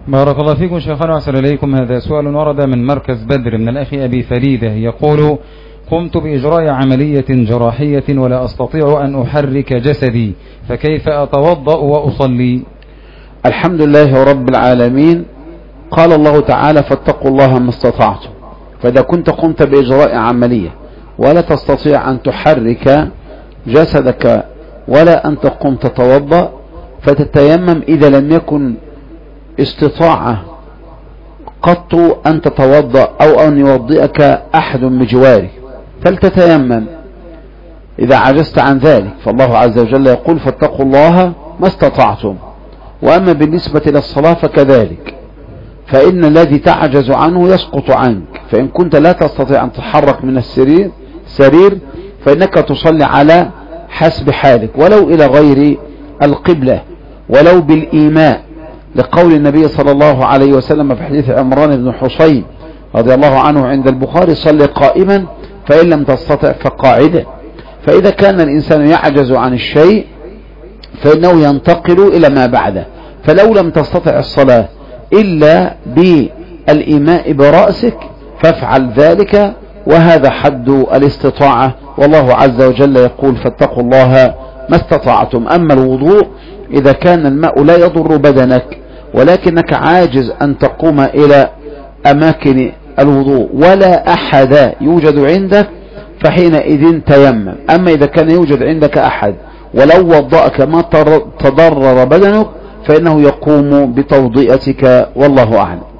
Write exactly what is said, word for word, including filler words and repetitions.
بارك الله فيكم شيخنا وأحسن إليكم. هذا سؤال ورد من مركز بدر من الأخ أبي فريدة، يقول: قمت بإجراء عملية جراحية ولا أستطيع أن أحرك جسدي، فكيف أتوضأ وأصلي؟ الحمد لله رب العالمين. قال الله تعالى: فاتقوا الله ما استطعتم. فإذا كنت قمت بإجراء عملية ولا تستطيع أن تحرك جسدك ولا أن تقوم تتوضأ، فتتيمم إذا لم يكن استطاعة قط أن تتوضأ أو أن يوضئك أحد بجوارك، فلتتيمم إذا عجزت عن ذلك. فالله عز وجل يقول: فاتقوا الله ما استطعتم. وأما بالنسبة للصلاة فكذلك، فإن الذي تعجز عنه يسقط عنك. فإن كنت لا تستطيع أن تحرك من السرير سرير فإنك تصلي على حسب حالك، ولو إلى غير القبلة، ولو بالإيماء، لقول النبي صلى الله عليه وسلم في حديث عمران بن حصين رضي الله عنه عند البخاري: صلي قائما فإن لم تستطع فقاعدا. فإذا كان الإنسان يعجز عن الشيء فإنه ينتقل إلى ما بعده. فلو لم تستطع الصلاة إلا بالإيماء برأسك فافعل ذلك، وهذا حد الاستطاعة. والله عز وجل يقول: فاتقوا الله ما استطعتم. أما الوضوء إذا كان الماء لا يضر بدنك ولكنك عاجز أن تقوم إلى أماكن الوضوء ولا أحد يوجد عندك، فحينئذ تيمم. أما إذا كان يوجد عندك أحد ولو وضأك ما تضرر بدنك فإنه يقوم بتوضئتك، والله أعلم.